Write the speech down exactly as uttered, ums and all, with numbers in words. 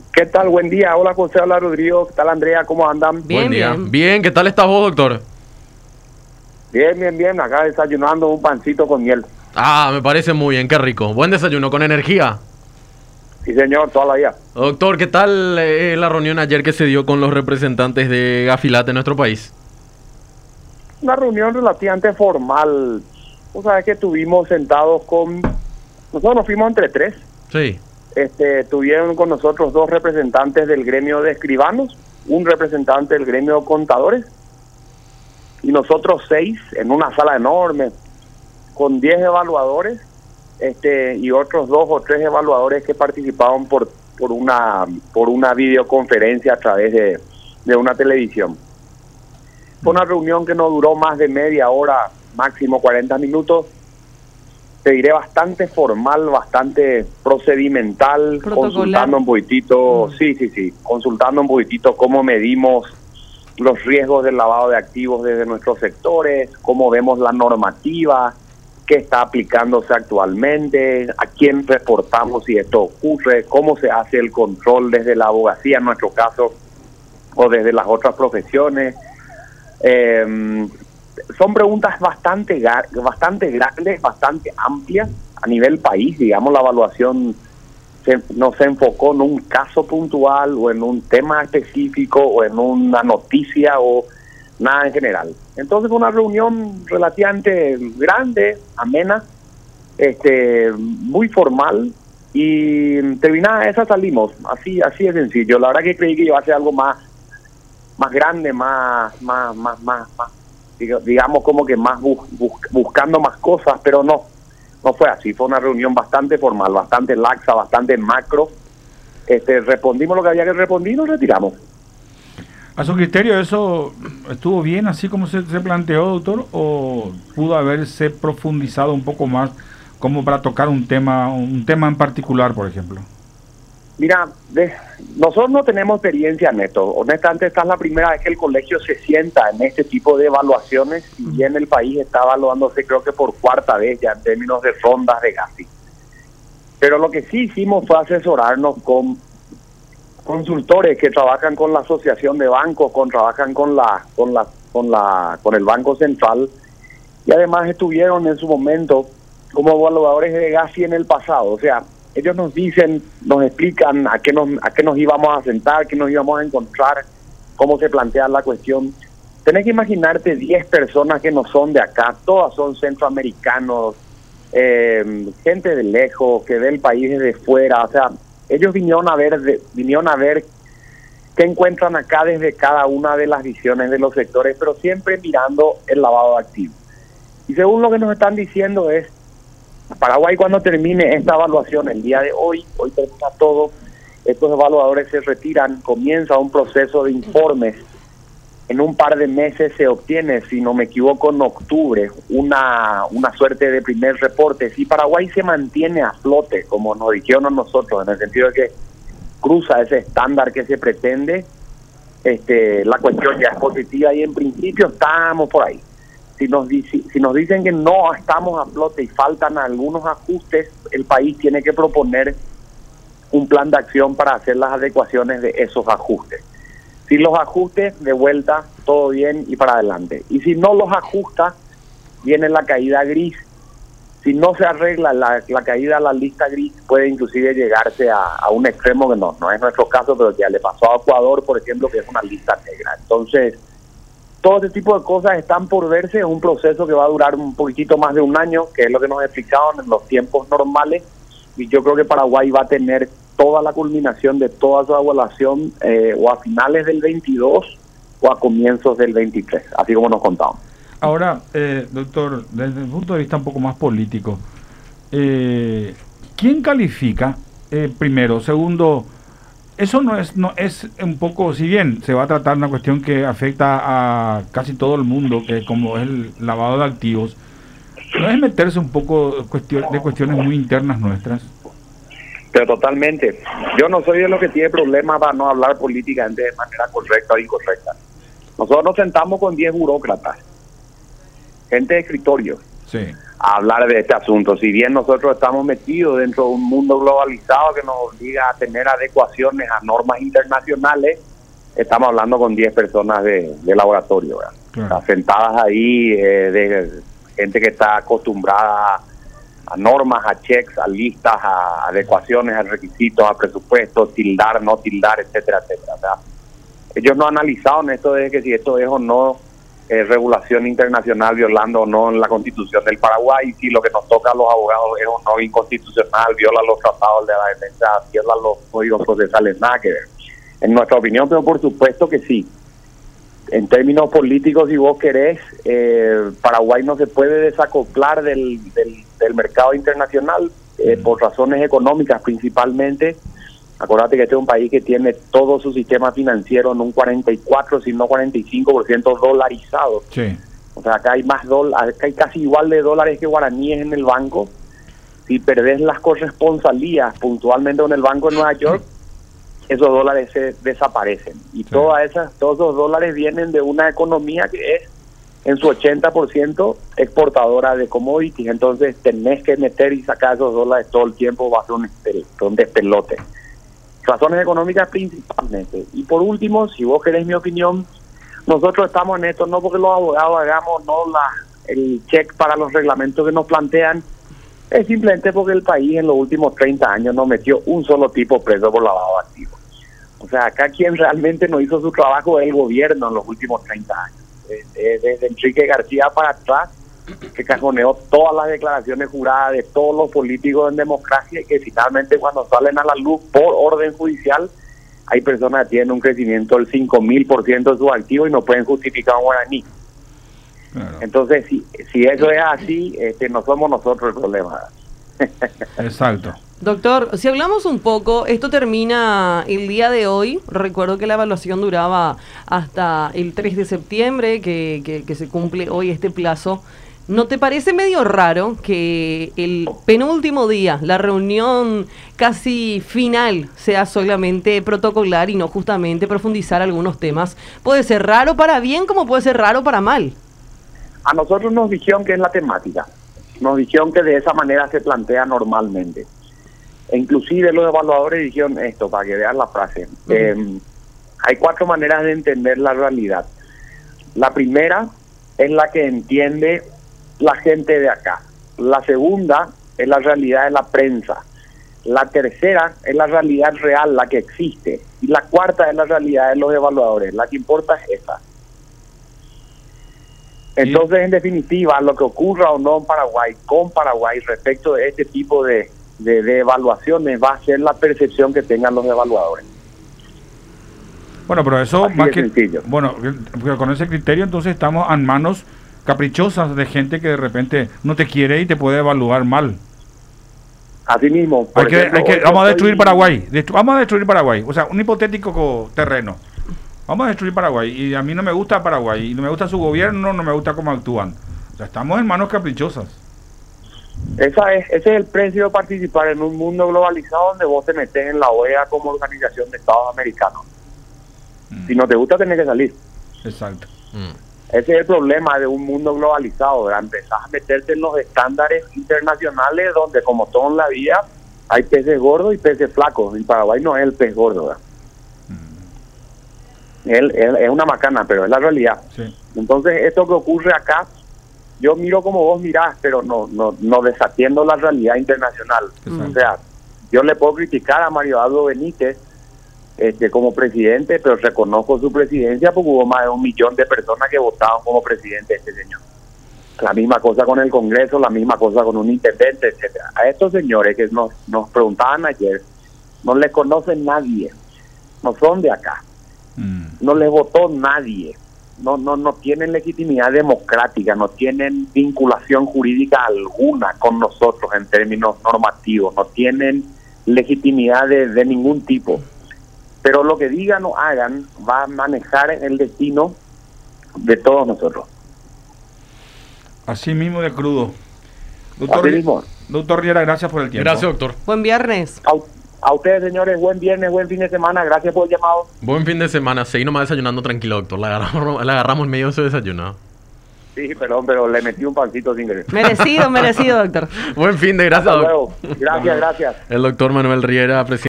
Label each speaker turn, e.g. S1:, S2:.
S1: ¿Qué tal? Buen día. Hola, José. Hola, Rodrigo. ¿Qué tal, Andrea? ¿Cómo andan?
S2: Bien,
S3: Buen día.
S2: bien.
S3: Bien, ¿qué tal estás vos, doctor?
S1: Bien, bien, bien. Acá desayunando un pancito con miel.
S3: Ah, me parece muy bien, qué rico. Buen desayuno con energía.
S1: Sí, señor, toda la vida.
S3: Doctor, ¿qué tal eh, la reunión ayer que se dio con los representantes de Gafilat en nuestro país?
S1: Una reunión relativamente formal. O sea, que estuvimos sentados con... Nosotros nos fuimos entre tres.
S3: Sí.
S1: Este, tuvieron con nosotros dos representantes del gremio de escribanos, un representante del gremio de contadores, y nosotros seis en una sala enorme, con diez evaluadores, este, y otros dos o tres evaluadores que participaban por, por una, por una videoconferencia a través de, de una televisión. Fue una reunión que no duró más de media hora, máximo cuarenta minutos. Te diré bastante formal, bastante procedimental,
S2: Protocolar.
S1: consultando un poquitito,
S2: Mm.
S1: sí, sí, sí, consultando un poquitito cómo medimos los riesgos del lavado de activos desde nuestros sectores, cómo vemos la normativa, qué está aplicándose actualmente, a quién reportamos si esto ocurre, cómo se hace el control desde la abogacía en nuestro caso o desde las otras profesiones. Eh, son preguntas bastante bastante grandes, bastante amplias a nivel país, digamos. La evaluación se, no se enfocó en un caso puntual o en un tema específico o en una noticia o nada en general. Entonces fue una reunión relativamente grande, amena, este, muy formal, y terminada esa salimos, así así de sencillo. La verdad que creí que iba a ser algo más más grande, más más más más, más digamos como que más bus, bus, buscando más cosas, pero no, no fue así. Fue una reunión bastante formal, bastante laxa, bastante macro. Este, respondimos lo que había que responder y nos retiramos.
S4: ¿A su criterio eso estuvo bien así como se, se planteó, doctor, o pudo haberse profundizado un poco más como para tocar un tema un tema en particular, por ejemplo?
S1: Mira, de, nosotros no tenemos experiencia en esto. Honestamente, esta es la primera vez que el colegio se sienta en este tipo de evaluaciones, y en el país está evaluándose creo que por cuarta vez ya en términos de rondas de Gafi. Pero lo que sí hicimos fue asesorarnos con consultores que trabajan con la asociación de bancos, con trabajan con la con la con la con el Banco Central, y además estuvieron en su momento como evaluadores de Gafi en el pasado. O sea, ellos nos dicen, nos explican a qué nos a qué nos íbamos a sentar, qué nos íbamos a encontrar, cómo se plantea la cuestión. Tenés que imaginarte diez personas que no son de acá, todas son centroamericanos, eh, gente de lejos, que ve el país desde fuera. O sea, ellos vinieron a ver, de, vinieron a ver qué encuentran acá desde cada una de las visiones de los sectores, pero siempre mirando el lavado de activos. Y según lo que nos están diciendo es, Paraguay, cuando termine esta evaluación el día de hoy, hoy termina todo, estos evaluadores se retiran, comienza un proceso de informes. En un par de meses se obtiene, si no me equivoco, en octubre, una, una suerte de primer reporte. Si Paraguay se mantiene a flote, como nos dijeron a nosotros, en el sentido de que cruza ese estándar que se pretende, este, la cuestión ya es positiva y en principio estamos por ahí. Si nos, si nos dicen que no estamos a flote y faltan algunos ajustes, el país tiene que proponer un plan de acción para hacer las adecuaciones de esos ajustes. Si los ajustes, de vuelta, todo bien y para adelante. Y si no los ajusta, viene la caída gris. Si no se arregla la, la caída a la lista gris, puede inclusive llegarse a, a un extremo que no, no es nuestro caso, pero ya le pasó a Ecuador, por ejemplo, que es una lista negra. Entonces, todo este tipo de cosas están por verse. Es un proceso que va a durar un poquitito más de un año, que es lo que nos explicaban en los tiempos normales, y yo creo que Paraguay va a tener toda la culminación de toda su evaluación eh, o a finales del veintidós o a comienzos del veintitrés, así como nos contaban.
S4: Ahora, eh, doctor, desde el punto de vista un poco más político, eh, ¿quién califica eh, primero? Segundo, eso no es no es un poco, si bien se va a tratar una cuestión que afecta a casi todo el mundo, que como es el lavado de activos, ¿no es meterse un poco cuestión, de cuestiones muy internas nuestras?
S1: Pero totalmente. Yo no soy de los que tiene problemas para no hablar políticamente de manera correcta o incorrecta. Nosotros nos sentamos con diez burócratas, gente de escritorio.
S4: Sí.
S1: a hablar de este asunto. Si bien nosotros estamos metidos dentro de un mundo globalizado que nos obliga a tener adecuaciones a normas internacionales, estamos hablando con diez personas de, de laboratorio, ¿verdad? Claro. O sea, sentadas ahí, eh, de gente que está acostumbrada a, a normas, a checks, a listas, a adecuaciones, a requisitos, a presupuestos, tildar, no tildar, etcétera, etcétera. O sea, ellos no han analizado en esto de que si esto es o no eh, regulación internacional, violando o no la Constitución del Paraguay, y si lo que nos toca a los abogados es o no inconstitucional, viola los tratados de la defensa, viola los códigos procesales, nada que ver. En nuestra opinión, pero por supuesto que sí. En términos políticos, si vos querés, eh, Paraguay no se puede desacoplar del, del, del mercado internacional eh, por razones económicas principalmente. Acordate que este es un país que tiene todo su sistema financiero en un cuarenta y cuatro, si no cuarenta y cinco por ciento dolarizado. Sí. O sea, acá hay más dólares, acá hay casi igual de dólares que guaraníes en el banco. Si perdés las corresponsalías puntualmente en el Banco de Nueva York, esos dólares se desaparecen. Y sí. todas esas, todos esos dólares vienen de una economía que es en su ochenta por ciento exportadora de commodities. Entonces tenés que meter y sacar esos dólares todo el tiempo, va a ser un, un despelote. Razones económicas principalmente. Y por último, si vos querés mi opinión, nosotros estamos en esto no porque los abogados hagamos no la el check para los reglamentos que nos plantean, es simplemente porque el país en los últimos treinta años no metió un solo tipo preso por lavado de activos. O sea, acá quien realmente no hizo su trabajo es el gobierno en los últimos treinta años. Desde, desde Enrique García para atrás, que cajoneó todas las declaraciones juradas de todos los políticos en democracia, y que finalmente cuando salen a la luz por orden judicial, hay personas que tienen un crecimiento del cinco mil por ciento de sus activos y no pueden justificar un guaraní. Claro. Entonces, si, si eso es así, este, no somos nosotros el problema.
S4: Exacto.
S2: Doctor, si hablamos un poco, esto termina el día de hoy. Recuerdo que la evaluación duraba hasta el tres de septiembre, que, que, que se cumple hoy este plazo. ¿No te parece medio raro que el penúltimo día, la reunión casi final, sea solamente protocolar y no justamente profundizar algunos temas? Puede ser raro para bien como puede ser raro para mal.
S1: A nosotros nos dijeron que es la temática. Nos dijeron que de esa manera se plantea normalmente. E inclusive los evaluadores dijeron esto, para que vean la frase. Uh-huh. Eh, hay cuatro maneras de entender la realidad. La primera es la que entiende la gente de acá. La segunda es la realidad de la prensa. La tercera es la realidad real, la que existe. Y la cuarta es la realidad de los evaluadores. La que importa es esa. Entonces, en definitiva, lo que ocurra o no en Paraguay, con Paraguay, respecto de este tipo de, de, de evaluaciones, va a ser la percepción que tengan los evaluadores.
S4: Bueno, pero eso más que sencillo. Bueno, con ese criterio entonces estamos en manos caprichosas de gente que de repente no te quiere y te puede evaluar mal.
S1: Así mismo.
S4: Hay que, ejemplo, hay que, vamos a destruir Paraguay. Destru vamos a destruir Paraguay. O sea, un hipotético terreno. Vamos a destruir Paraguay. Y a mí no me gusta Paraguay. Y no me gusta su gobierno, no me gusta cómo actúan. O sea, estamos en manos caprichosas.
S1: Esa es, ese es el precio de participar en un mundo globalizado donde vos te metes en la O E A como Organización de Estados Americanos. Mm. Si no te gusta, tenés que salir.
S4: Exacto.
S1: Mm. Ese es el problema de un mundo globalizado, ¿verdad? Empezás a meterte en los estándares internacionales donde, como todo en la vida, hay peces gordos y peces flacos. Y Paraguay no es el pez gordo, ¿verdad? Mm. Él, él, es una macana, pero es la realidad. Sí. Entonces, esto que ocurre acá, yo miro como vos mirás, pero no no no desatiendo la realidad internacional. Exacto. O sea, yo le puedo criticar a Mario Abdo Benítez Este, como presidente, pero reconozco su presidencia porque hubo más de un millón de personas que votaron como presidente este señor. La misma cosa con el Congreso, la misma cosa con un intendente, etcétera. A estos señores que nos, nos preguntaban ayer, no les conoce nadie, no son de acá, mm. no les votó nadie, no, no, no tienen legitimidad democrática, no tienen vinculación jurídica alguna con nosotros en términos normativos, no tienen legitimidad de, de ningún tipo. Pero lo que digan o hagan va a manejar el destino de todos nosotros.
S4: Así mismo de crudo. Doctor,
S1: Así mismo.
S4: Doctor Riera, gracias por el tiempo.
S3: Gracias, doctor.
S2: Buen viernes.
S1: A, a ustedes, señores, buen viernes, buen fin de semana. Gracias por el llamado.
S3: Buen fin de semana. Seguí nomás desayunando tranquilo, doctor. La agarramos, la agarramos en medio de su desayuno.
S1: Sí, perdón, pero le metí un pancito sin querer.
S2: Merecido, merecido, doctor.
S3: Buen fin de gracias.
S1: Hasta luego. Gracias, gracias.
S3: El doctor Manuel Riera, presidente.